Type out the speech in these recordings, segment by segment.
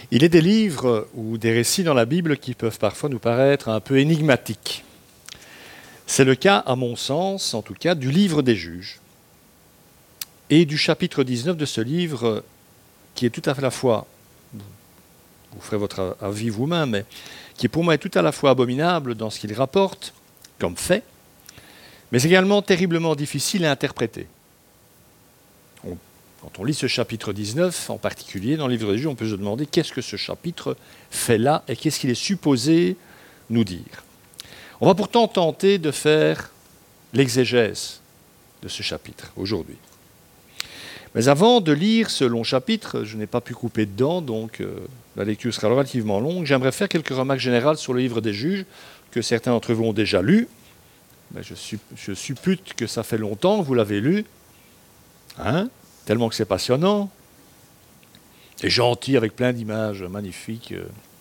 Il est des livres ou des récits dans la Bible qui peuvent parfois nous paraître un peu énigmatiques. C'est le cas, à mon sens, en tout cas, du livre des Juges et du chapitre 19 de ce livre qui est tout à la fois, vous ferez votre avis vous-même, mais qui pour moi est tout à la fois abominable dans ce qu'il rapporte comme fait, mais également terriblement difficile à interpréter. Quand on lit ce chapitre 19, en particulier dans le livre des Juges, on peut se demander qu'est-ce que ce chapitre fait là et qu'est-ce qu'il est supposé nous dire. On va pourtant tenter de faire l'exégèse de ce chapitre aujourd'hui. Mais avant de lire ce long chapitre, je n'ai pas pu couper dedans, donc la lecture sera relativement longue. J'aimerais faire quelques remarques générales sur le livre des Juges, que certains d'entre vous ont déjà lu. Mais je suppute que ça fait longtemps que vous l'avez lu. Tellement que c'est passionnant. Et gentil, avec plein d'images magnifiques.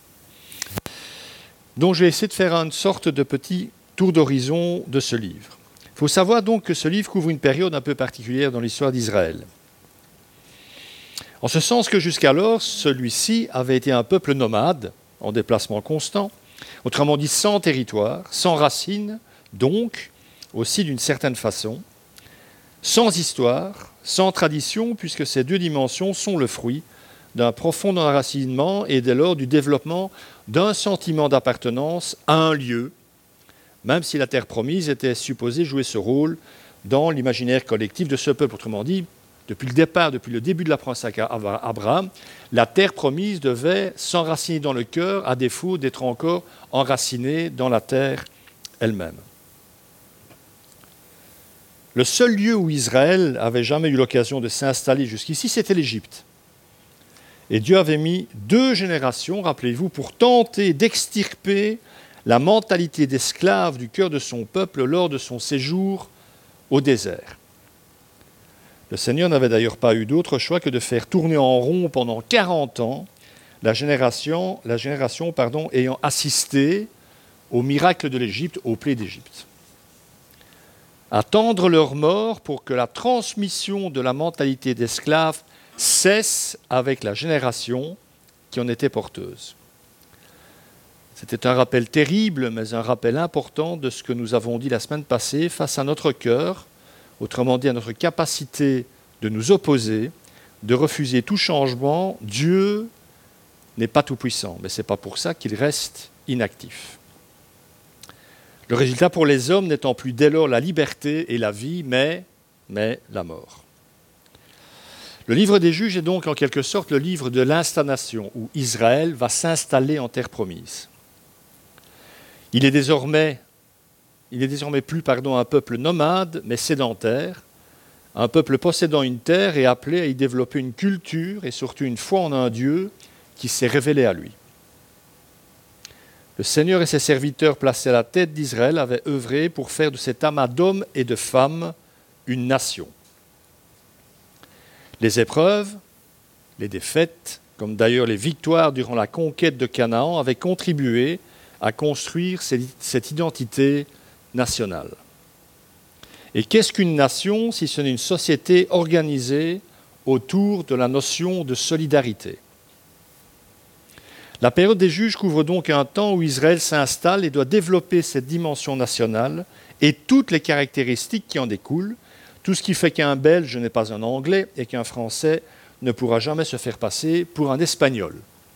Donc je vais essayer de faire une sorte de petit tour d'horizon de ce livre. Il faut savoir donc que ce livre couvre une période un peu particulière dans l'histoire d'Israël. En ce sens que jusqu'alors, celui-ci avait été un peuple nomade, en déplacement constant, autrement dit sans territoire, sans racines, donc aussi d'une certaine façon, sans histoire, sans tradition, puisque ces deux dimensions sont le fruit d'un profond enracinement et dès lors du développement d'un sentiment d'appartenance à un lieu, même si la terre promise était supposée jouer ce rôle dans l'imaginaire collectif de ce peuple. Autrement dit, depuis le début de la promesse à Abraham, la terre promise devait s'enraciner dans le cœur, à défaut d'être encore enracinée dans la terre elle-même. Le seul lieu où Israël avait jamais eu l'occasion de s'installer jusqu'ici, c'était l'Égypte. Et Dieu avait mis 2 générations, rappelez-vous, pour tenter d'extirper la mentalité d'esclave du cœur de son peuple lors de son séjour au désert. Le Seigneur n'avait d'ailleurs pas eu d'autre choix que de faire tourner en rond pendant 40 ans la génération ayant assisté au miracle de l'Égypte, aux plaies d'Égypte. Attendre leur mort pour que la transmission de la mentalité d'esclave cesse avec la génération qui en était porteuse. C'était un rappel terrible, mais un rappel important de ce que nous avons dit la semaine passée face à notre cœur, autrement dit à notre capacité de nous opposer, de refuser tout changement. Dieu n'est pas tout-puissant, mais ce n'est pas pour ça qu'il reste inactif. Le résultat pour les hommes n'étant plus dès lors la liberté et la vie, mais la mort. Le livre des Juges est donc en quelque sorte le livre de l'installation, où Israël va s'installer en terre promise. Il est désormais plus un peuple nomade, mais sédentaire, un peuple possédant une terre et appelé à y développer une culture et surtout une foi en un Dieu qui s'est révélé à lui. Le Seigneur et ses serviteurs placés à la tête d'Israël avaient œuvré pour faire de cet amas d'hommes et de femmes une nation. Les épreuves, les défaites, comme d'ailleurs les victoires durant la conquête de Canaan, avaient contribué à construire cette identité nationale. Et qu'est-ce qu'une nation si ce n'est une société organisée autour de la notion de solidarité ? La période des Juges couvre donc un temps où Israël s'installe et doit développer cette dimension nationale et toutes les caractéristiques qui en découlent, tout ce qui fait qu'un Belge n'est pas un Anglais et qu'un Français ne pourra jamais se faire passer pour un Espagnol.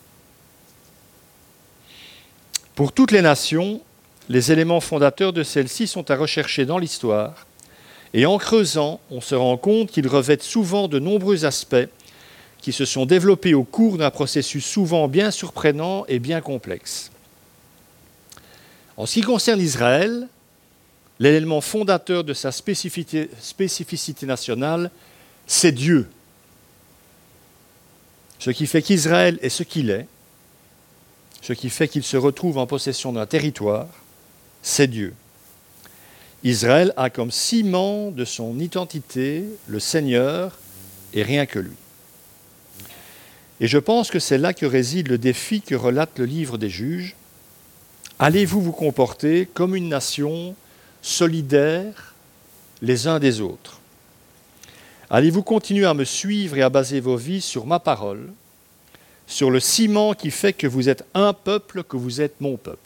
Pour toutes les nations, les éléments fondateurs de celles-ci sont à rechercher dans l'histoire, et en creusant, on se rend compte qu'ils revêtent souvent de nombreux aspects qui se sont développés au cours d'un processus souvent bien surprenant et bien complexe. En ce qui concerne Israël, l'élément fondateur de sa spécificité nationale, c'est Dieu. Ce qui fait qu'Israël est ce qu'il est, ce qui fait qu'il se retrouve en possession d'un territoire, c'est Dieu. Israël a comme ciment de son identité le Seigneur et rien que lui. Et je pense que c'est là que réside le défi que relate le livre des Juges. Allez-vous vous comporter comme une nation solidaire les uns des autres ? Allez-vous continuer à me suivre et à baser vos vies sur ma parole, sur le ciment qui fait que vous êtes un peuple, que vous êtes mon peuple.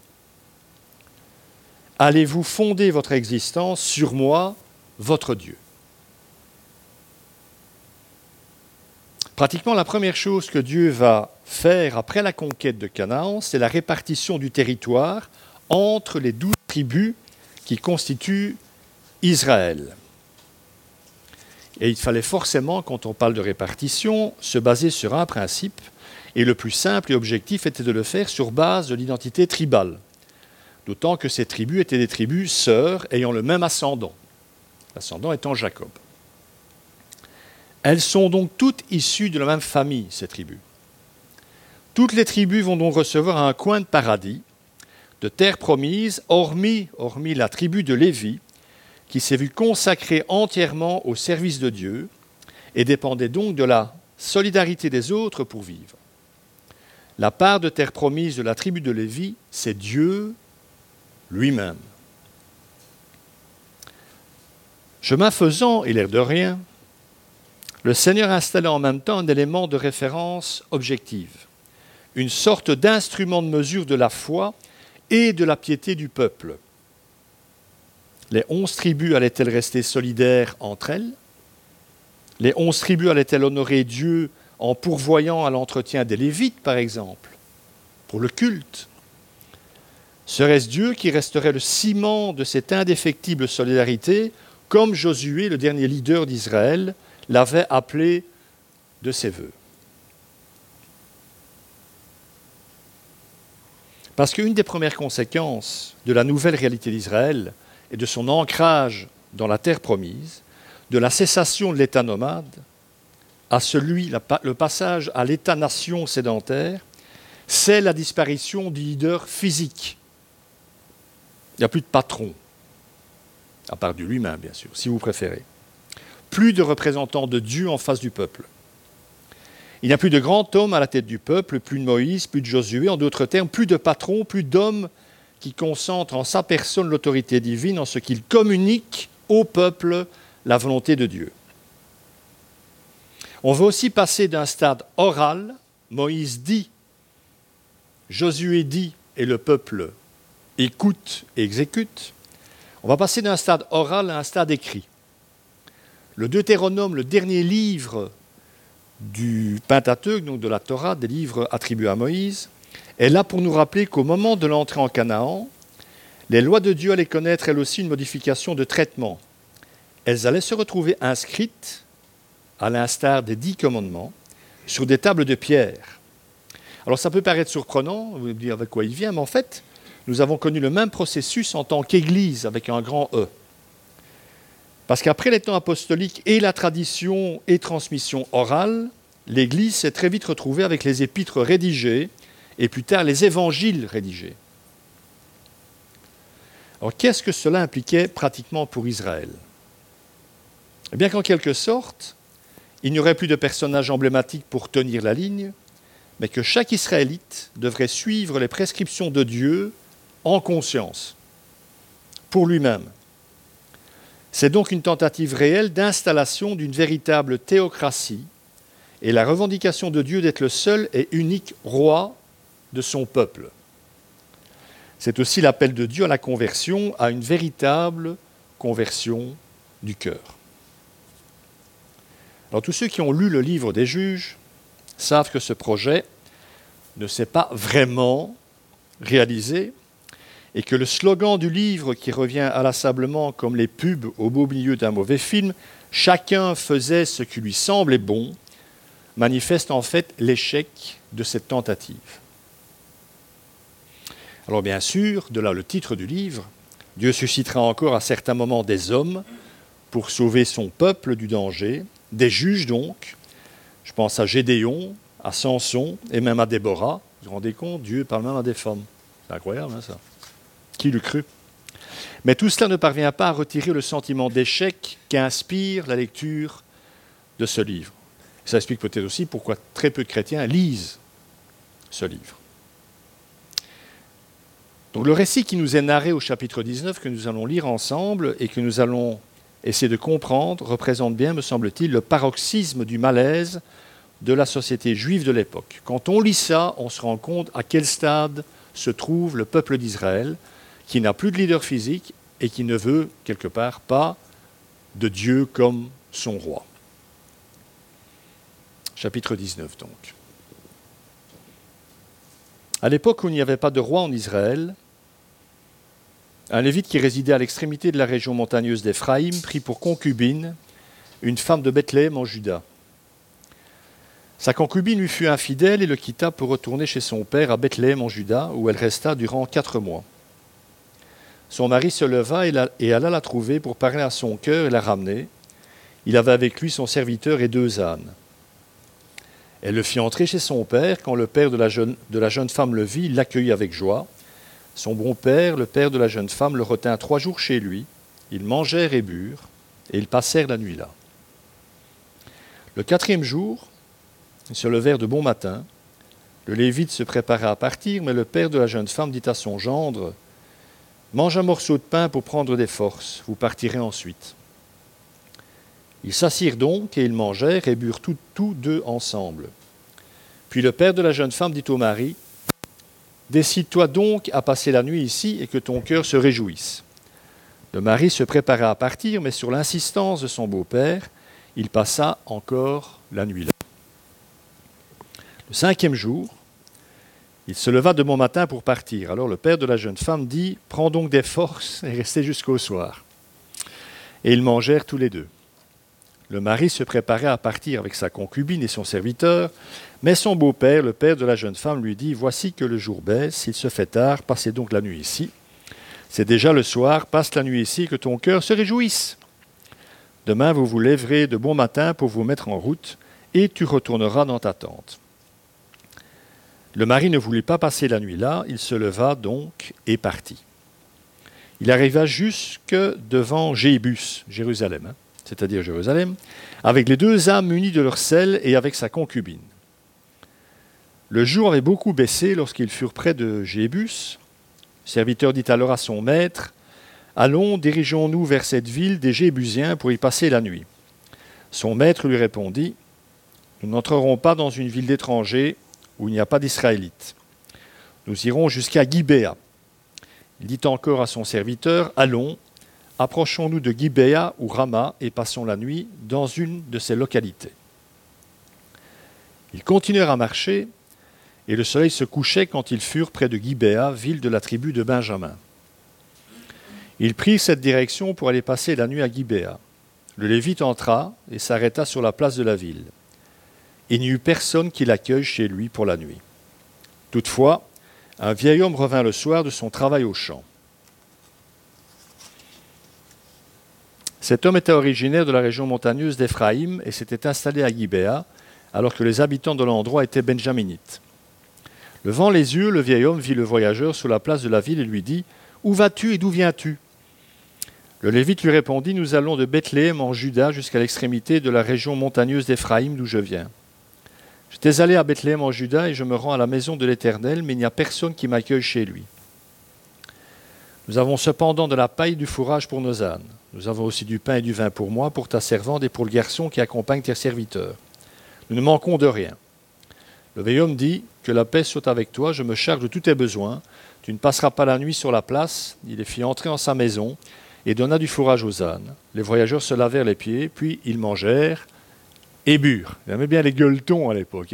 Allez-vous fonder votre existence sur moi, votre Dieu? Pratiquement la première chose que Dieu va faire après la conquête de Canaan, c'est la répartition du territoire entre les 12 tribus qui constituent Israël. Et il fallait forcément, quand on parle de répartition, se baser sur un principe, et le plus simple et objectif était de le faire sur base de l'identité tribale. D'autant que ces tribus étaient des tribus sœurs ayant le même ascendant, l'ascendant étant Jacob. Elles sont donc toutes issues de la même famille, ces tribus. Toutes les tribus vont donc recevoir un coin de paradis, de terre promise, hormis la tribu de Lévi, qui s'est vue consacrée entièrement au service de Dieu et dépendait donc de la solidarité des autres pour vivre. La part de terre promise de la tribu de Lévi, c'est Dieu lui-même. Chemin faisant, et l'air de rien, le Seigneur installait en même temps un élément de référence objective, une sorte d'instrument de mesure de la foi et de la piété du peuple. Les 11 tribus allaient-elles rester solidaires entre elles? Les 11 tribus allaient-elles honorer Dieu en pourvoyant à l'entretien des Lévites, par exemple, pour le culte? Serait-ce Dieu qui resterait le ciment de cette indéfectible solidarité, comme Josué, le dernier leader d'Israël, l'avait appelé de ses vœux? Parce qu'une des premières conséquences de la nouvelle réalité d'Israël et de son ancrage dans la terre promise, de la cessation de l'état nomade, à le passage à l'état-nation sédentaire, c'est la disparition du leader physique. Il n'y a plus de patron, à part Dieu lui-même, bien sûr, si vous préférez. Plus de représentants de Dieu en face du peuple. Il n'y a plus de grand homme à la tête du peuple, plus de Moïse, plus de Josué, en d'autres termes, plus de patron, plus d'hommes qui concentrent en sa personne l'autorité divine en ce qu'il communique au peuple la volonté de Dieu. On veut aussi passer d'un stade oral, Moïse dit, Josué dit, et le peuple écoute et exécute. On va passer d'un stade oral à un stade écrit. Le Deutéronome, le dernier livre du Pentateuque, donc de la Torah, des livres attribués à Moïse, est là pour nous rappeler qu'au moment de l'entrée en Canaan, les lois de Dieu allaient connaître elles aussi une modification de traitement. Elles allaient se retrouver inscrites, à l'instar des 10 commandements, sur des tables de pierre. Alors ça peut paraître surprenant, vous vous dites avec quoi il vient, mais en fait, nous avons connu le même processus en tant qu'Église, avec un grand E. Parce qu'après les temps apostoliques et la tradition et transmission orale, l'Église s'est très vite retrouvée avec les épîtres rédigées et plus tard les évangiles rédigés. Alors qu'est-ce que cela impliquait pratiquement pour Israël? Eh bien qu'en quelque sorte, il n'y aurait plus de personnages emblématiques pour tenir la ligne, mais que chaque Israélite devrait suivre les prescriptions de Dieu en conscience, pour lui-même. C'est donc une tentative réelle d'installation d'une véritable théocratie et la revendication de Dieu d'être le seul et unique roi de son peuple. C'est aussi l'appel de Dieu à la conversion, à une véritable conversion du cœur. Alors tous ceux qui ont lu le livre des Juges savent que ce projet ne s'est pas vraiment réalisé et que le slogan du livre, qui revient inlassablement comme les pubs au beau milieu d'un mauvais film, « Chacun faisait ce qui lui semblait bon », manifeste en fait l'échec de cette tentative. Alors bien sûr, de là le titre du livre, Dieu suscitera encore à certains moments des hommes pour sauver son peuple du danger, des juges donc. Je pense à Gédéon, à Samson et même à Déborah. Vous vous rendez compte, Dieu parle même à des femmes. C'est incroyable, hein, ça. Qui l'eût cru? Mais tout cela ne parvient pas à retirer le sentiment d'échec qu'inspire la lecture de ce livre. Ça explique peut-être aussi pourquoi très peu de chrétiens lisent ce livre. Donc le récit qui nous est narré au chapitre 19, que nous allons lire ensemble et que nous allons essayer de comprendre, représente bien, me semble-t-il, le paroxysme du malaise de la société juive de l'époque. Quand on lit ça, on se rend compte à quel stade se trouve le peuple d'Israël, qui n'a plus de leader physique et qui ne veut, quelque part, pas de Dieu comme son roi. Chapitre 19, donc. À l'époque où il n'y avait pas de roi en Israël, un Lévite qui résidait à l'extrémité de la région montagneuse d'Éphraïm prit pour concubine une femme de Bethléem en Juda. Sa concubine lui fut infidèle et le quitta pour retourner chez son père à Bethléem en Juda, où elle resta durant 4 mois. Son mari se leva et alla la trouver pour parler à son cœur et la ramener. Il avait avec lui son serviteur et 2 ânes. Elle le fit entrer chez son père. Quand le père de la jeune femme le vit, il l'accueillit avec joie. Son bon père, le père de la jeune femme, le retint 3 jours chez lui. Ils mangèrent et burent, et ils passèrent la nuit là. Le 4e jour, ils se levèrent de bon matin. Le Lévite se préparait à partir, mais le père de la jeune femme dit à son gendre : « Mange un morceau de pain pour prendre des forces, vous partirez ensuite. » Ils s'assirent donc, et ils mangèrent et burent tous 2 ensemble. Puis le père de la jeune femme dit au mari : « Décide-toi donc à passer la nuit ici et que ton cœur se réjouisse. » Le mari se préparait à partir, mais sur l'insistance de son beau-père, il passa encore la nuit là. Le 5e jour, il se leva de bon matin pour partir. Alors le père de la jeune femme dit : « Prends donc des forces et restez jusqu'au soir. » Et ils mangèrent tous les 2. Le mari se préparait à partir avec sa concubine et son serviteur, mais son beau-père, le père de la jeune femme, lui dit : « Voici que le jour baisse, il se fait tard, passez donc la nuit ici. C'est déjà le soir, passe la nuit ici, que ton cœur se réjouisse. Demain, vous vous lèverez de bon matin pour vous mettre en route, et tu retourneras dans ta tente. » Le mari ne voulut pas passer la nuit là, il se leva donc et partit. Il arriva jusque devant Jébus, Jérusalem, c'est-à-dire Jérusalem, avec les 2 âmes munies de leur selle et avec sa concubine. Le jour avait beaucoup baissé lorsqu'ils furent près de Jébus. Le serviteur dit alors à son maître : « Allons, dirigeons-nous vers cette ville des Jébusiens pour y passer la nuit. » Son maître lui répondit : « Nous n'entrerons pas dans une ville d'étrangers où il n'y a pas d'Israélites. Nous irons jusqu'à Gibéa. » Il dit encore à son serviteur : « Allons, approchons-nous de Gibéa ou Rama et passons la nuit dans une de ces localités. » Ils continuèrent à marcher, et le soleil se couchait quand ils furent près de Gibéa, ville de la tribu de Benjamin. Ils prirent cette direction pour aller passer la nuit à Gibéa. Le Lévite entra et s'arrêta sur la place de la ville. Il n'y eut personne qui l'accueille chez lui pour la nuit. Toutefois, un vieil homme revint le soir de son travail au champ. Cet homme était originaire de la région montagneuse d'Éphraïm et s'était installé à Gibéa, alors que les habitants de l'endroit étaient benjaminites. Levant les yeux, le vieil homme vit le voyageur sur la place de la ville et lui dit : « Où vas-tu et d'où viens-tu » Le Lévite lui répondit : « Nous allons de Bethléem en Juda jusqu'à l'extrémité de la région montagneuse d'Éphraïm d'où je viens. J'étais allé à Bethléem en Juda et je me rends à la maison de l'Éternel, mais il n'y a personne qui m'accueille chez lui. Nous avons cependant de la paille et du fourrage pour nos ânes. Nous avons aussi du pain et du vin pour moi, pour ta servante et pour le garçon qui accompagne tes serviteurs. Nous ne manquons de rien. » Le vieil homme dit : « Que la paix soit avec toi, je me charge de tous tes besoins. Tu ne passeras pas la nuit sur la place. » Il les fit entrer en sa maison et donna du fourrage aux ânes. Les voyageurs se lavèrent les pieds, puis ils mangèrent et burent. Ils aimaient bien les gueuletons à l'époque.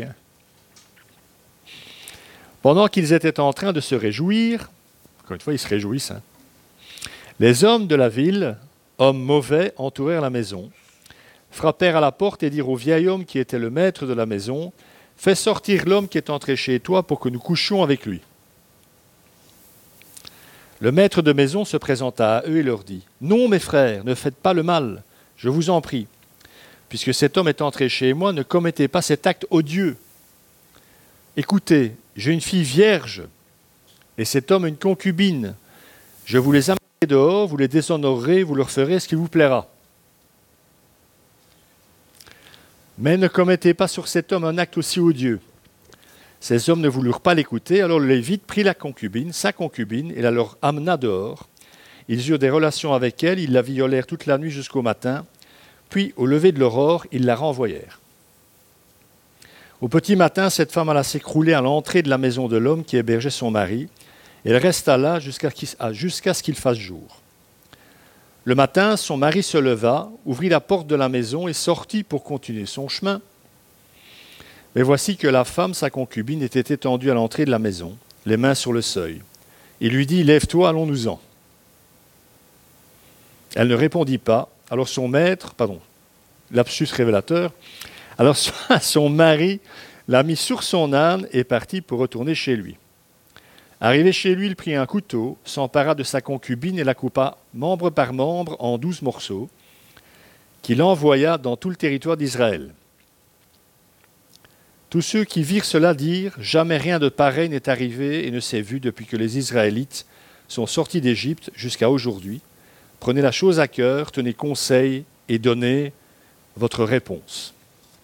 Pendant qu'ils étaient en train de se réjouir, encore une fois, ils se réjouissent, les hommes de la ville, hommes mauvais, entourèrent la maison, frappèrent à la porte et dirent au vieil homme qui était le maître de la maison : « Fais sortir l'homme qui est entré chez toi pour que nous couchions avec lui. » Le maître de maison se présenta à eux et leur dit : « Non, mes frères, ne faites pas le mal, je vous en prie. Puisque cet homme est entré chez moi, ne commettez pas cet acte odieux. Écoutez, j'ai une fille vierge, et cet homme une concubine. Je vous les amènerai dehors, vous les déshonorerez, vous leur ferez ce qu'il vous plaira. Mais ne commettez pas sur cet homme un acte aussi odieux. » Ces hommes ne voulurent pas l'écouter, alors le Lévite prit la concubine, sa concubine, et la leur amena dehors. Ils eurent des relations avec elle, ils la violèrent toute la nuit jusqu'au matin, puis au lever de l'aurore, ils la renvoyèrent. Au petit matin, cette femme alla s'écrouler à l'entrée de la maison de l'homme qui hébergeait son mari, et elle resta là jusqu'à ce qu'il fasse jour. Le matin, son mari se leva, ouvrit la porte de la maison et sortit pour continuer son chemin. Mais voici que la femme, sa concubine, était étendue à l'entrée de la maison, les mains sur le seuil. Il lui dit « Lève-toi, allons-nous-en ». Elle ne répondit pas. Alors son maître, lapsus révélateur, alors son mari l'a mis sur son âne et partit pour retourner chez lui. Arrivé chez lui, il prit un couteau, s'empara de sa concubine et la coupa membre par membre en 12 morceaux, qu'il envoya dans tout le territoire d'Israël. Tous ceux qui virent cela dirent « Jamais rien de pareil n'est arrivé et ne s'est vu depuis que les Israélites sont sortis d'Égypte jusqu'à aujourd'hui. Prenez la chose à cœur, tenez conseil et donnez votre réponse. »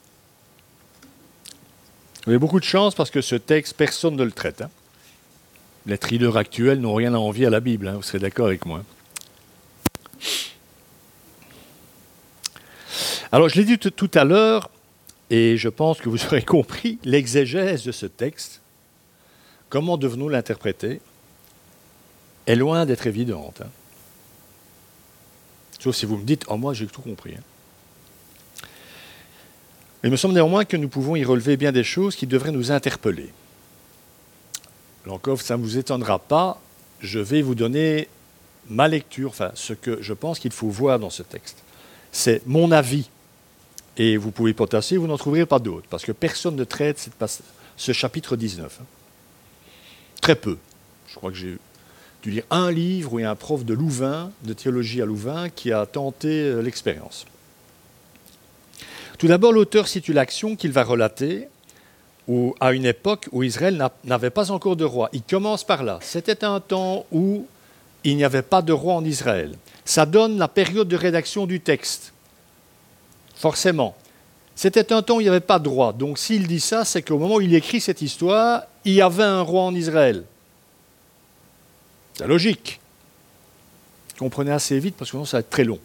Vous avez beaucoup de chance parce que ce texte, personne ne le traite. Les thrillers actuels n'ont rien à envier à la Bible, vous serez d'accord avec moi. Alors, je l'ai dit tout à l'heure, et je pense que vous aurez compris l'exégèse de ce texte, comment devons-nous l'interpréter, est loin d'être évidente. Sauf si vous me dites « Oh, moi, j'ai tout compris ». Il me semble néanmoins que nous pouvons y relever bien des choses qui devraient nous interpeller. Là encore, ça ne vous étonnera pas, je vais vous donner ma lecture, ce que je pense qu'il faut voir dans ce texte. C'est mon avis. Et vous pouvez potasser, vous n'en trouverez pas d'autres, parce que personne ne traite ce chapitre 19. Très peu. Je crois que j'ai dû lire un livre où il y a un prof de Louvain, de théologie à Louvain, qui a tenté l'expérience. Tout d'abord, l'auteur situe l'action qu'il va relater à une époque où Israël n'avait pas encore de roi. Il commence par là. C'était un temps où il n'y avait pas de roi en Israël. Ça donne la période de rédaction du texte. Forcément. C'était un temps où il n'y avait pas de roi. Donc s'il dit ça, c'est qu'au moment où il écrit cette histoire, il y avait un roi en Israël. C'est logique. Comprenez assez vite parce que sinon ça va être très long.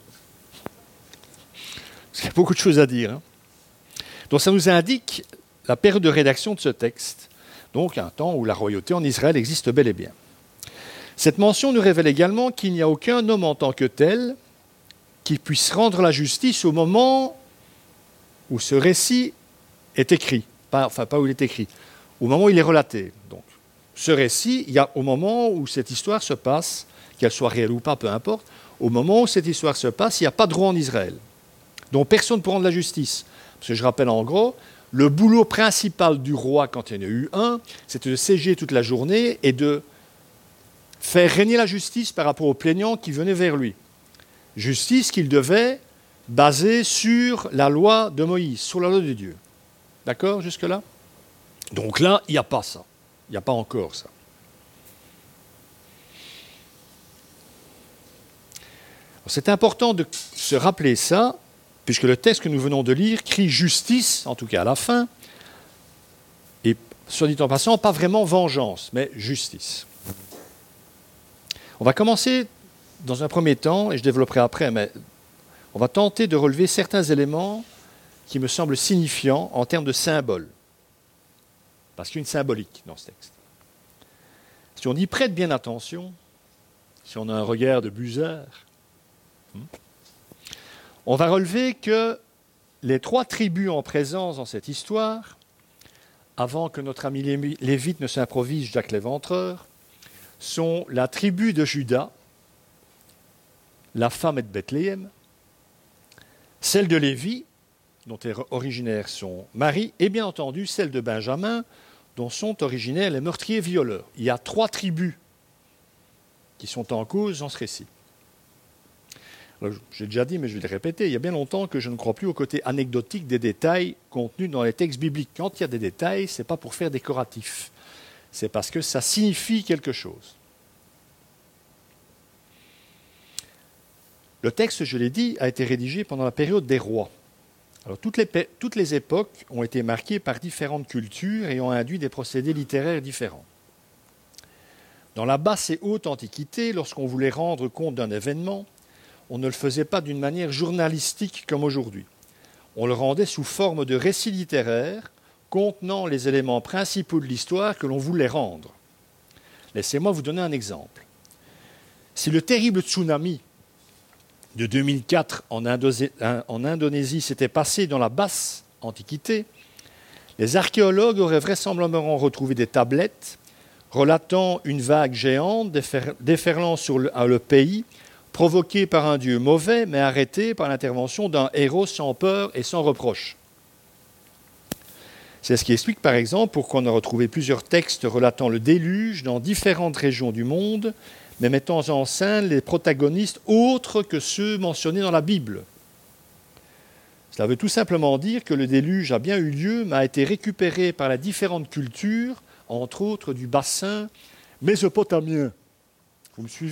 Parce qu'il y a beaucoup de choses à dire. Donc ça nous indique la période de rédaction de ce texte, donc un temps où la royauté en Israël existe bel et bien. Cette mention nous révèle également qu'il n'y a aucun homme en tant que tel qui puisse rendre la justice au moment où ce récit est écrit. Pas où il est écrit, au moment où il est relaté. Donc, ce récit, il y a au moment où cette histoire se passe, qu'elle soit réelle ou pas, peu importe, au moment où cette histoire se passe, il n'y a pas de roi en Israël. Donc personne ne peut rendre la justice. Parce que je rappelle en gros, le boulot principal du roi, quand il y en a eu un, c'était de siéger toute la journée et de faire régner la justice par rapport aux plaignants qui venaient vers lui. Justice qu'il devait baser sur la loi de Moïse, sur la loi de Dieu. D'accord, jusque-là? Donc là, il n'y a pas ça. Il n'y a pas encore ça. C'est important de se rappeler ça, puisque le texte que nous venons de lire crie justice, en tout cas à la fin, et soit dit en passant, pas vraiment vengeance, mais justice. On va commencer dans un premier temps, et je développerai après, mais on va tenter de relever certains éléments qui me semblent signifiants en termes de symboles. Parce qu'il y a une symbolique dans ce texte. Si on y prête bien attention, si on a un regard de busard, on va relever que les 3 tribus en présence dans cette histoire, avant que notre ami Lévite ne s'improvise Jacques l'Éventreur, sont la tribu de Juda, la femme est de Bethléem, celle de Lévi, dont est originaire son mari, et bien entendu celle de Benjamin, dont sont originaires les meurtriers violeurs. Il y a 3 tribus qui sont en cause dans ce récit. Alors, j'ai déjà dit, mais je vais le répéter, il y a bien longtemps que je ne crois plus au côté anecdotique des détails contenus dans les textes bibliques. Quand il y a des détails, ce n'est pas pour faire décoratif, c'est parce que ça signifie quelque chose. Le texte, je l'ai dit, a été rédigé pendant la période des rois. Alors, toutes les époques ont été marquées par différentes cultures et ont induit des procédés littéraires différents. Dans la basse et haute Antiquité, lorsqu'on voulait rendre compte d'un événement, on ne le faisait pas d'une manière journalistique comme aujourd'hui. On le rendait sous forme de récit littéraire contenant les éléments principaux de l'histoire que l'on voulait rendre. Laissez-moi vous donner un exemple. Si le terrible tsunami de 2004 en Indonésie s'était passé dans la basse Antiquité, les archéologues auraient vraisemblablement retrouvé des tablettes relatant une vague géante déferlant sur le pays, provoquée par un dieu mauvais, mais arrêté par l'intervention d'un héros sans peur et sans reproche. C'est ce qui explique par exemple pourquoi on a retrouvé plusieurs textes relatant le déluge dans différentes régions du monde, mais mettant en scène les protagonistes autres que ceux mentionnés dans la Bible. Cela veut tout simplement dire que le déluge a bien eu lieu, mais a été récupéré par les différentes cultures, entre autres du bassin mésopotamien. Vous me suivez ?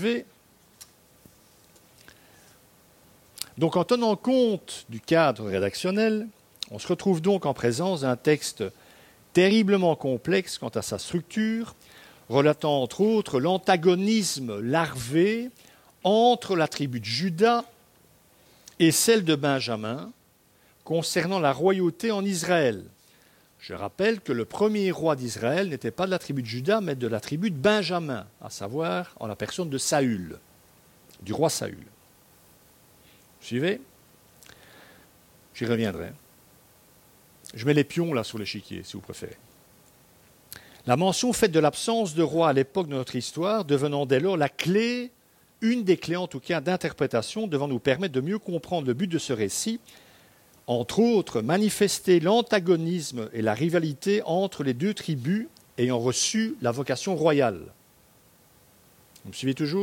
Donc en tenant compte du cadre rédactionnel, on se retrouve donc en présence d'un texte terriblement complexe quant à sa structure, relatant entre autres l'antagonisme larvé entre la tribu de Juda et celle de Benjamin, concernant la royauté en Israël. Je rappelle que le premier roi d'Israël n'était pas de la tribu de Juda, mais de la tribu de Benjamin, à savoir en la personne de Saül, du roi Saül. Vous suivez ? J'y reviendrai. Je mets les pions là sur l'échiquier, si vous préférez. La mention faite de l'absence de roi à l'époque de notre histoire, devenant dès lors la clé, une des clés en tout cas d'interprétation, devant nous permettre de mieux comprendre le but de ce récit, entre autres manifester l'antagonisme et la rivalité entre les deux tribus ayant reçu la vocation royale. Vous me suivez toujours ?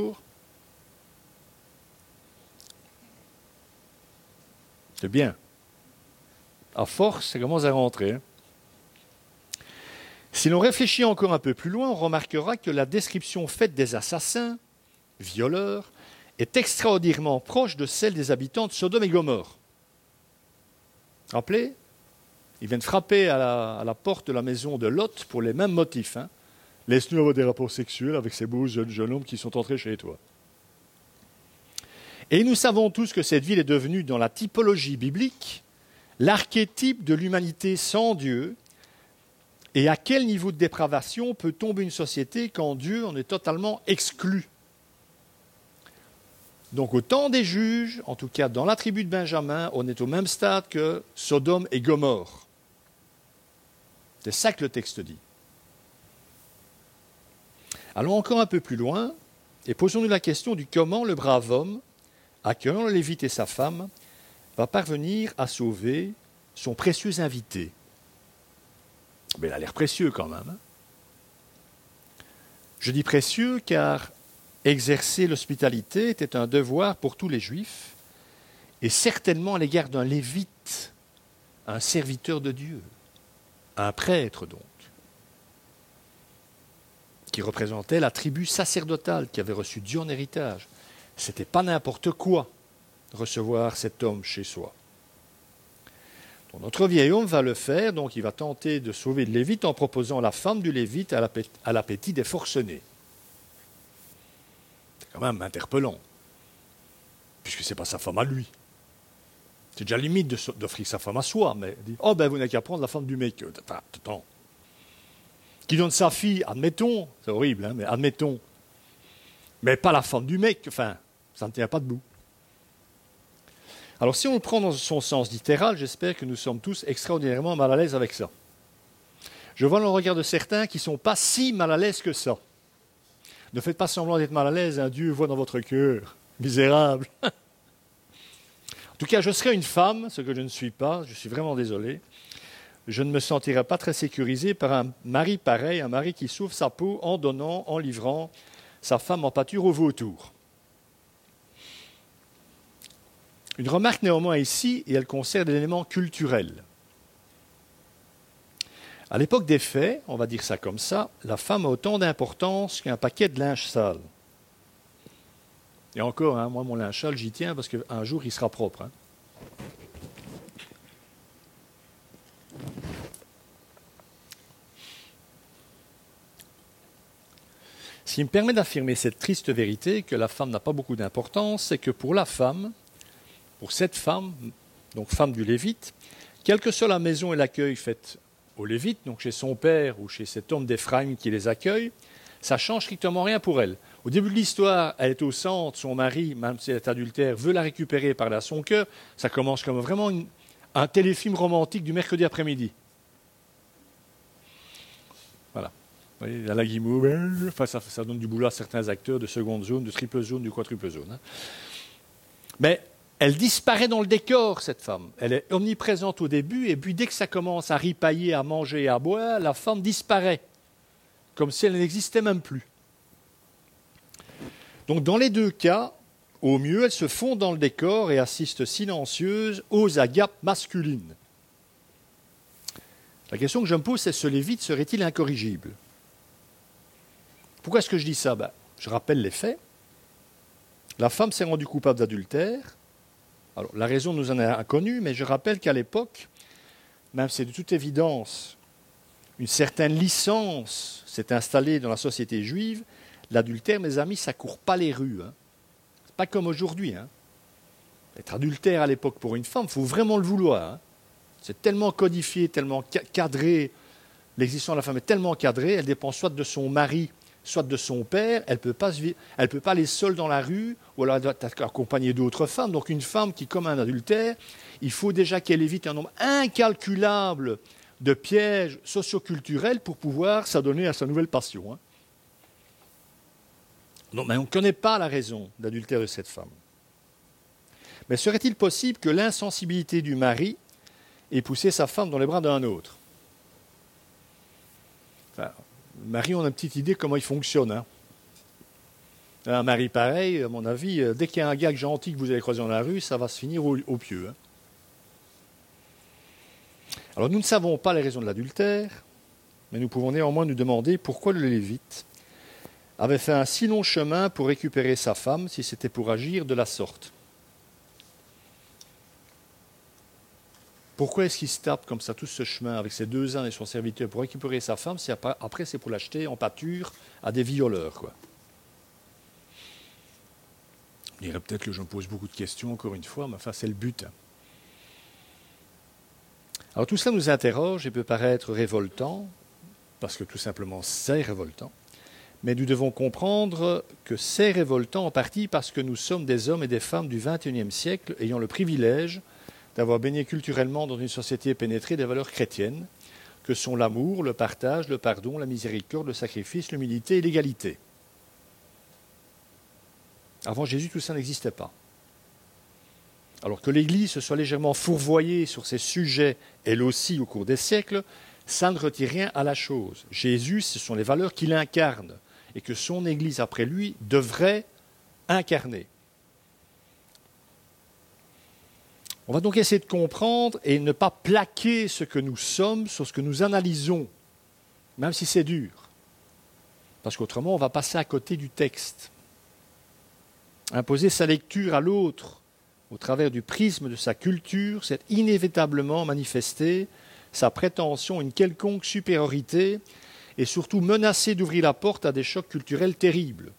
C'est bien. À force, ça commence à rentrer. Si l'on réfléchit encore un peu plus loin, on remarquera que la description faite des assassins, violeurs, est extraordinairement proche de celle des habitants de Sodome et Gomorrhe. Rappelez, ils viennent frapper à la porte de la maison de Lot pour les mêmes motifs. Laisse-nous avoir des rapports sexuels avec ces beaux jeunes hommes qui sont entrés chez toi. Et nous savons tous que cette ville est devenue, dans la typologie biblique, l'archétype de l'humanité sans Dieu. Et à quel niveau de dépravation peut tomber une société quand Dieu en est totalement exclu ? Donc au temps des juges, en tout cas dans la tribu de Benjamin, on est au même stade que Sodome et Gomorrhe. C'est ça que le texte dit. Allons encore un peu plus loin et posons-nous la question du comment le brave homme, accueillant le Lévite et sa femme, va parvenir à sauver son précieux invité. Mais il a l'air précieux quand même. Je dis précieux car exercer l'hospitalité était un devoir pour tous les Juifs, et certainement à l'égard d'un Lévite, un serviteur de Dieu, un prêtre donc, qui représentait la tribu sacerdotale qui avait reçu Dieu en héritage. Ce n'était pas n'importe quoi recevoir cet homme chez soi. Donc, notre vieil homme va le faire, donc il va tenter de sauver le Lévite en proposant la femme du Lévite à l'appétit des forcenés. C'est quand même interpellant, puisque ce n'est pas sa femme à lui. C'est déjà limite d'offrir sa femme à soi, mais dit, oh ben vous n'avez qu'à prendre la femme du mec. Attends. Qui donne sa fille, admettons, c'est horrible, mais admettons, mais pas la femme du mec, enfin, ça ne tient pas debout. Alors si on le prend dans son sens littéral, j'espère que nous sommes tous extraordinairement mal à l'aise avec ça. Je vois dans le regard de certains qui ne sont pas si mal à l'aise que ça. Ne faites pas semblant d'être mal à l'aise, Dieu voit dans votre cœur, misérable. En tout cas, je serais une femme, ce que je ne suis pas, je suis vraiment désolé. Je ne me sentirais pas très sécurisé par un mari pareil, un mari qui sauve sa peau en donnant, en livrant sa femme en pâture au vautour. Une remarque néanmoins ici, et elle concerne l'élément culturel. À l'époque des faits, on va dire ça comme ça, la femme a autant d'importance qu'un paquet de linge sale. Et encore, moi mon linge sale, j'y tiens parce qu'un jour il sera propre. Ce qui me permet d'affirmer cette triste vérité que la femme n'a pas beaucoup d'importance, c'est que pour la femme, pour cette femme, donc femme du Lévite, quelle que soit la maison et l'accueil fait aux Lévites, donc chez son père ou chez cet homme d'Éphraïm qui les accueille, ça change strictement rien pour elle. Au début de l'histoire, elle est au centre, son mari, même si elle est adultère, veut la récupérer par là son cœur. Ça commence comme vraiment un téléfilm romantique du mercredi après-midi. Voilà. Vous voyez, la guimauve, enfin, ça donne du boulot à certains acteurs de seconde zone, de triple zone, de quadruple zone. Hein. Mais elle disparaît dans le décor, cette femme. Elle est omniprésente au début, et puis dès que ça commence à ripailler, à manger et à boire, la femme disparaît, comme si elle n'existait même plus. Donc dans les deux cas, au mieux, elle se fond dans le décor et assiste silencieuse aux agapes masculines. La question que je me pose, c'est ce Lévite serait-il incorrigible? Pourquoi est-ce que je dis ça? Je rappelle les faits. La femme s'est rendue coupable d'adultère. Alors, la raison nous en est inconnue, mais je rappelle qu'à l'époque, même si c'est de toute évidence, une certaine licence s'est installée dans la société juive, l'adultère, mes amis, ça ne court pas les rues. Hein. Ce n'est pas comme aujourd'hui. Hein. Être adultère à l'époque pour une femme, il faut vraiment le vouloir. Hein. C'est tellement codifié, tellement cadré. L'existence de la femme est tellement cadrée, elle dépend soit de son mari, soit de son père. Elle ne peut pas aller seule dans la rue, ou alors elle doit être accompagnée d'autres femmes. Donc une femme qui commet un adultère, il faut déjà qu'elle évite un nombre incalculable de pièges socioculturels pour pouvoir s'adonner à sa nouvelle passion. Hein. Non, mais on ne connaît pas la raison d'adultère de cette femme. Mais serait-il possible que l'insensibilité du mari ait poussé sa femme dans les bras d'un autre? Enfin, le mari, on a une petite idée comment il fonctionne. Hein. Un mari pareil, à mon avis, dès qu'il y a un gars gentil que vous allez croiser dans la rue, ça va se finir au pieu. Hein. Alors nous ne savons pas les raisons de l'adultère, mais nous pouvons néanmoins nous demander pourquoi le Lévite avait fait un si long chemin pour récupérer sa femme si c'était pour agir de la sorte. Pourquoi est-ce qu'il se tape comme ça tout ce chemin avec ses 2 ânes et son serviteur pour récupérer sa femme si après c'est pour l'acheter en pâture à des violeurs, quoi? On dirait peut-être que je me pose beaucoup de questions encore une fois, mais enfin c'est le but. Hein. Alors tout cela nous interroge et peut paraître révoltant, parce que tout simplement c'est révoltant. Mais nous devons comprendre que c'est révoltant en partie parce que nous sommes des hommes et des femmes du XXIe siècle ayant le privilège d'avoir baigné culturellement dans une société pénétrée des valeurs chrétiennes, que sont l'amour, le partage, le pardon, la miséricorde, le sacrifice, l'humilité et l'égalité. Avant Jésus, tout ça n'existait pas. Alors que l'Église se soit légèrement fourvoyée sur ces sujets, elle aussi, au cours des siècles, ça ne retire rien à la chose. Jésus, ce sont les valeurs qu'il incarne et que son Église, après lui, devrait incarner. On va donc essayer de comprendre et ne pas plaquer ce que nous sommes sur ce que nous analysons, même si c'est dur. Parce qu'autrement, on va passer à côté du texte. Imposer sa lecture à l'autre au travers du prisme de sa culture, c'est inévitablement manifester sa prétention à une quelconque supériorité et surtout menacer d'ouvrir la porte à des chocs culturels terribles.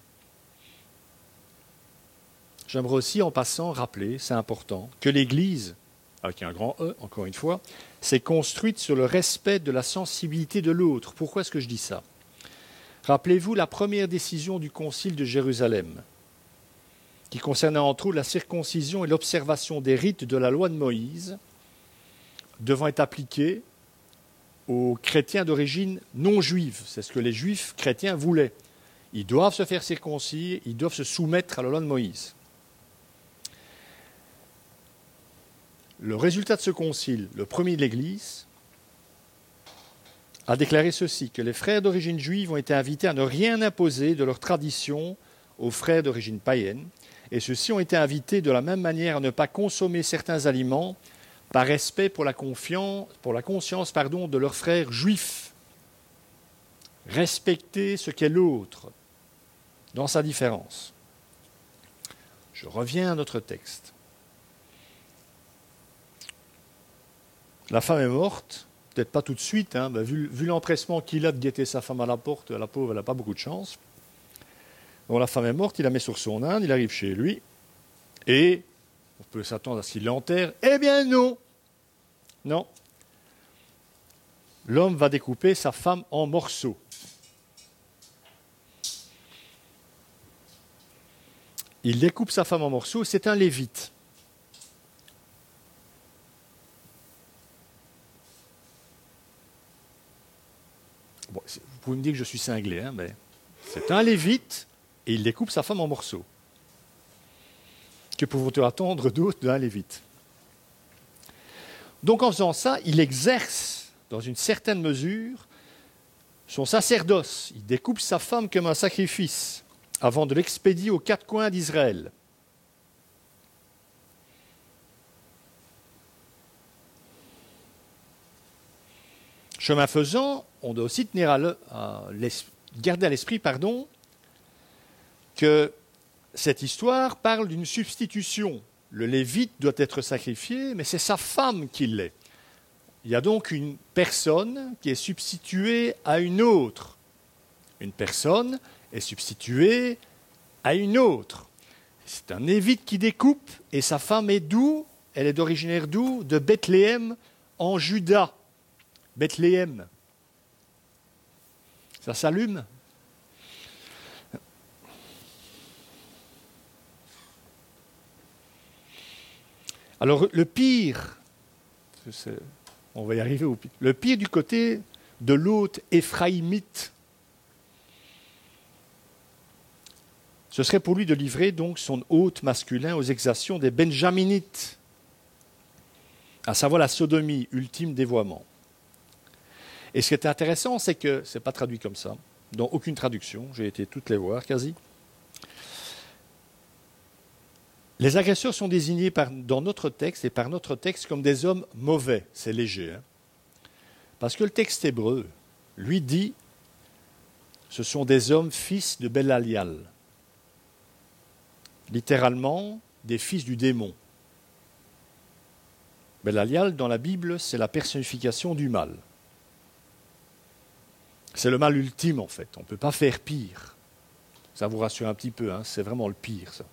J'aimerais aussi, en passant, rappeler, c'est important, que l'Église, avec un grand E, encore une fois, s'est construite sur le respect de la sensibilité de l'autre. Pourquoi est-ce que je dis ça? Rappelez-vous la première décision du Concile de Jérusalem, qui concernait entre autres la circoncision et l'observation des rites de la loi de Moïse, devant être appliqués aux chrétiens d'origine non juive. C'est ce que les juifs chrétiens voulaient. Ils doivent se faire circoncire, ils doivent se soumettre à la loi de Moïse. Le résultat de ce concile, le premier de l'Église, a déclaré ceci, que les frères d'origine juive ont été invités à ne rien imposer de leur tradition aux frères d'origine païenne, et ceux-ci ont été invités de la même manière à ne pas consommer certains aliments par respect pour la conscience de leurs frères juifs. Respecter ce qu'est l'autre dans sa différence. Je reviens à notre texte. La femme est morte, peut-être pas tout de suite, hein, vu l'empressement qu'il a de guetter sa femme à la porte, la pauvre, elle n'a pas beaucoup de chance. Bon, la femme est morte, il la met sur son âne, il arrive chez lui, et on peut s'attendre à ce qu'il l'enterre. Eh bien non. Non. l'homme va découper sa femme en morceaux. Il découpe sa femme en morceaux, c'est un lévite. Bon, vous pouvez me dire que je suis cinglé, hein, mais c'est un lévite et il découpe sa femme en morceaux. Que pouvons-nous attendre d'autre d'un lévite? Donc en faisant ça, il exerce, dans une certaine mesure, son sacerdoce. Il découpe sa femme comme un sacrifice avant de l'expédier aux quatre coins d'Israël. Chemin faisant, on doit aussi garder à l'esprit que cette histoire parle d'une substitution. Le Lévite doit être sacrifié, mais c'est sa femme qui l'est. Il y a donc une personne qui est substituée à une autre. Une personne est substituée à une autre. C'est un Lévite qui découpe, et sa femme est d'où? Elle est d'origine d'où? De Bethléem en Juda. Bethléem. Ça s'allume? Alors le pire, on va y arriver au pire, le pire du côté de l'hôte éphraïmite, ce serait pour lui de livrer donc son hôte masculin aux exactions des Benjaminites, à savoir la sodomie, ultime dévoiement. Et ce qui est intéressant, c'est que ce n'est pas traduit comme ça, dans aucune traduction, j'ai été toutes les voir quasi. Les agresseurs sont désignés dans notre texte et par notre texte comme des hommes mauvais. C'est léger. Hein, parce que le texte hébreu, lui dit, ce sont des hommes fils de Belalial. Littéralement, des fils du démon. Belalial, dans la Bible, c'est la personnification du mal. C'est le mal ultime, en fait. On ne peut pas faire pire. Ça vous rassure un petit peu, hein, c'est vraiment le pire, ça.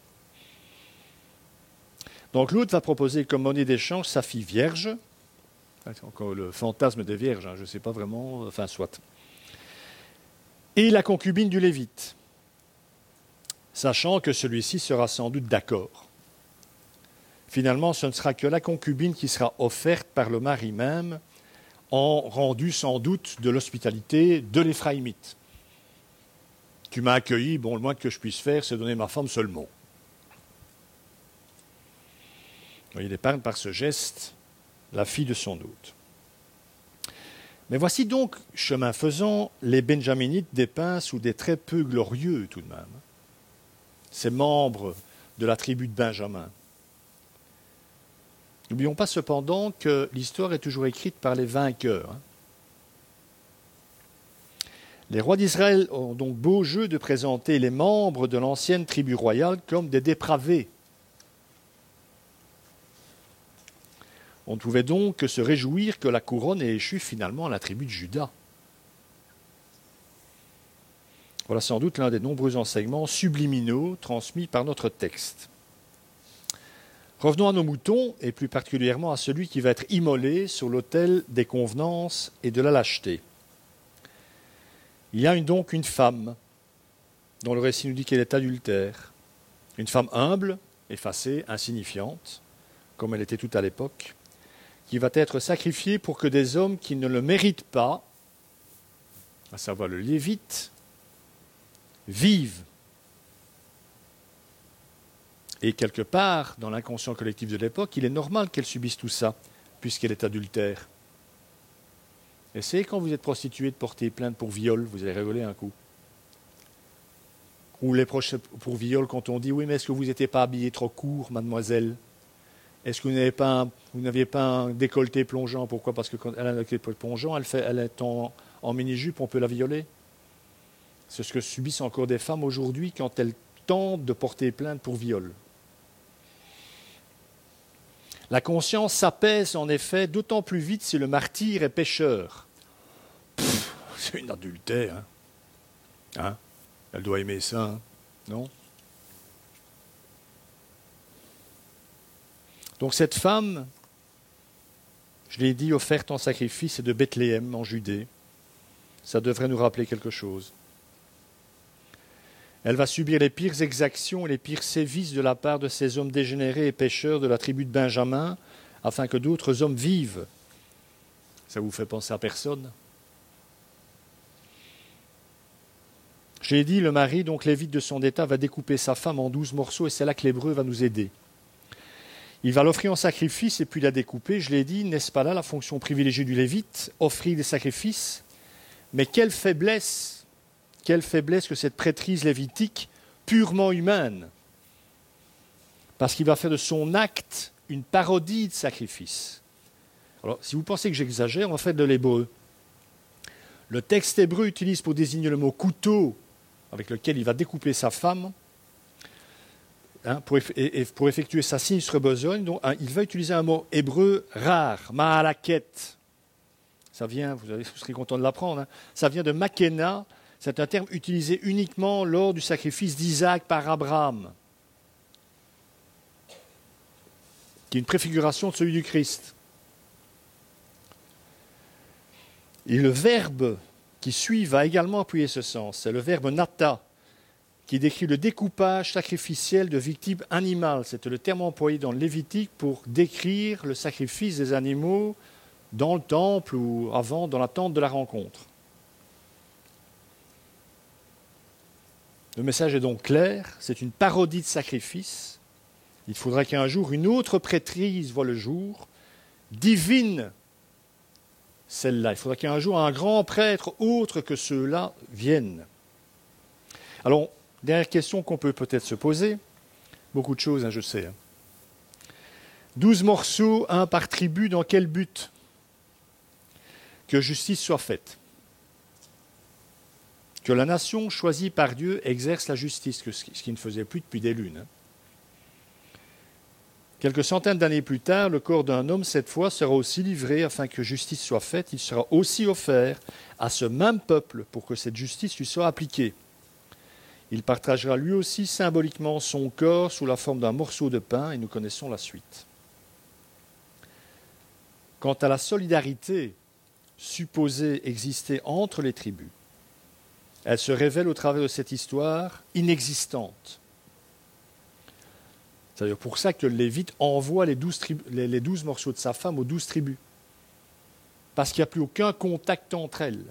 Donc l'autre va proposer comme monnaie d'échange sa fille vierge. C'est encore le fantasme des vierges, hein, je ne sais pas vraiment, enfin soit. Et la concubine du Lévite, sachant que celui-ci sera sans doute d'accord. Finalement, ce ne sera que la concubine qui sera offerte par le mari même, en rendu sans doute de l'hospitalité de l'Éphraïmite. Tu m'as accueilli, bon, le moins que je puisse faire, c'est donner ma femme seulement. Il épargne par ce geste la fille de son hôte. Mais voici donc, chemin faisant, les Benjaminites dépeints sous des traits peu glorieux tout de même. Ces membres de la tribu de Benjamin. N'oublions pas cependant que l'histoire est toujours écrite par les vainqueurs. Les rois d'Israël ont donc beau jeu de présenter les membres de l'ancienne tribu royale comme des dépravés. On ne pouvait donc que se réjouir que la couronne ait échu finalement à la tribu de Juda. Voilà sans doute l'un des nombreux enseignements subliminaux transmis par notre texte. Revenons à nos moutons, et plus particulièrement à celui qui va être immolé sur l'autel des convenances et de la lâcheté. Il y a donc une femme, dont le récit nous dit qu'elle est adultère. Une femme humble, effacée, insignifiante, comme elle était toute à l'époque, qui va être sacrifié pour que des hommes qui ne le méritent pas, à savoir le Lévite, vivent. Et quelque part, dans l'inconscient collectif de l'époque, il est normal qu'elle subisse tout ça, puisqu'elle est adultère. Essayez quand vous êtes prostituée de porter plainte pour viol, vous allez rigoler un coup. Ou les proches pour viol quand on dit « Oui, mais est-ce que vous n'étiez pas habillée trop court, mademoiselle ? Est-ce que vous n'aviez pas un décolleté plongeant ? Pourquoi ? Parce que quand elle a un décolleté plongeant, elle est en mini-jupe, on peut la violer. C'est ce que subissent encore des femmes aujourd'hui quand elles tentent de porter plainte pour viol. La conscience s'apaise en effet d'autant plus vite si le martyr est pécheur. C'est une adultère. Hein, elle doit aimer ça, hein, non ? Donc cette femme, Je l'ai dit, offerte en sacrifice, et de Bethléem, en Judée. Ça devrait nous rappeler quelque chose. Elle va subir les pires exactions et les pires sévices de la part de ces hommes dégénérés et pécheurs de la tribu de Benjamin, afin que d'autres hommes vivent. Ça vous fait penser à personne? J'ai dit, le mari, donc lévite de son état, va découper sa femme en 12 morceaux, et c'est là que l'Hébreu va nous aider. Il va l'offrir en sacrifice et puis la découper. Je l'ai dit, n'est-ce pas là la fonction privilégiée du lévite, offrir des sacrifices? Mais quelle faiblesse que cette prêtrise lévitique purement humaine, parce qu'il va faire de son acte une parodie de sacrifice. Alors, si vous pensez que j'exagère, on va faire de l'hébreu. Le texte hébreu utilise pour désigner le mot couteau, avec lequel il va découper sa femme, pour effectuer sa sinistre besogne. Donc, il va utiliser un mot hébreu rare, ma'alaket. Ça vient, vous serez content de l'apprendre, ça vient de Makena. C'est un terme utilisé uniquement lors du sacrifice d'Isaac par Abraham, qui est une préfiguration de celui du Christ. Et le verbe qui suit va également appuyer ce sens. C'est le verbe nata, qui décrit le découpage sacrificiel de victimes animales. C'était le terme employé dans le Lévitique pour décrire le sacrifice des animaux dans le temple ou avant, dans la tente de la rencontre. Le message est donc clair, c'est une parodie de sacrifice. Il faudra qu'un jour une autre prêtrise voie le jour, divine celle-là. Il faudra qu'un jour un grand prêtre autre que ceux-là vienne. Alors, dernière question qu'on peut peut-être se poser, beaucoup de choses, je sais. 12 morceaux, un par tribu, dans quel but? Que justice soit faite. Que la nation choisie par Dieu exerce la justice, ce qui ne faisait plus depuis des lunes. Quelques centaines d'années plus tard, le corps d'un homme, cette fois, sera aussi livré afin que justice soit faite. Il sera aussi offert à ce même peuple pour que cette justice lui soit appliquée. Il partagera lui aussi symboliquement son corps sous la forme d'un morceau de pain, et nous connaissons la suite. Quant à la solidarité supposée exister entre les tribus, elle se révèle au travers de cette histoire inexistante. C'est d'ailleurs pour ça que le Lévite envoie les 12 morceaux de sa femme aux 12 tribus. Parce qu'il n'y a plus aucun contact entre elles.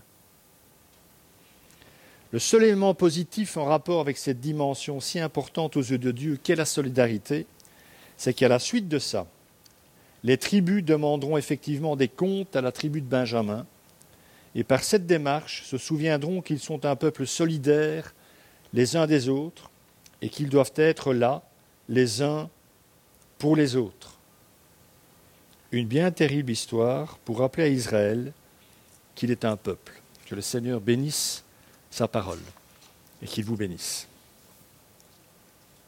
Le seul élément positif en rapport avec cette dimension si importante aux yeux de Dieu qu'est la solidarité, c'est qu'à la suite de ça, les tribus demanderont effectivement des comptes à la tribu de Benjamin, et par cette démarche se souviendront qu'ils sont un peuple solidaire les uns des autres, et qu'ils doivent être là, les uns pour les autres. Une bien terrible histoire pour rappeler à Israël qu'il est un peuple. Que le Seigneur bénisse sa parole et qu'il vous bénisse.